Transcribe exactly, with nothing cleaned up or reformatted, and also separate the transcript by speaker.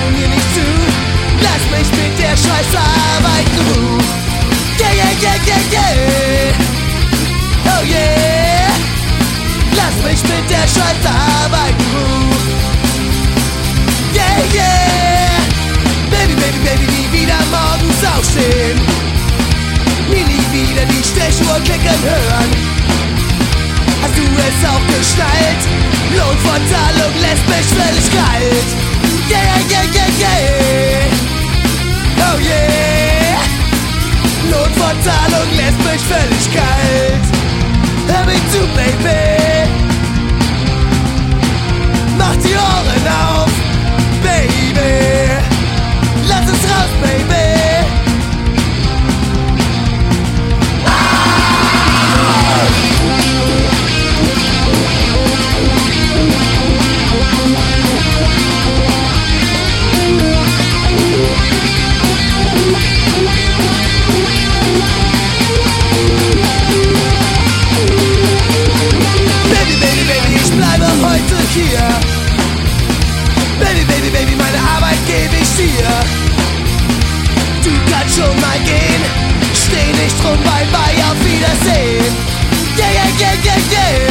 Speaker 1: mir nicht zu. Lass mich mit der Scheißarbeit in Ruhe. Yeah, yeah, yeah, yeah, yeah. Oh yeah. Lass mich mit der Scheißarbeit in Ruhe. Yeah, yeah. Baby, baby, baby, nie wieder morgens aufstehen. Nie, nie wieder die Stechuhr klicken hören. Hast du es auch geschnallt? Lohnfortzahlung lässt mich völlig kalt. Yeah, yeah, yeah, yeah. Oh yeah. Lohnfortzahlung lässt mich völlig kalt. Hör mich zu, Baby. Mach die Ohren auf, Baby. Lass es raus, Baby. Heute hier. Baby, Baby, Baby, meine Arbeit gebe ich dir. Du kannst schon mal gehen. Steh nicht rum, bye bye, auf Wiedersehen. Yeah, yeah, yeah, yeah, yeah.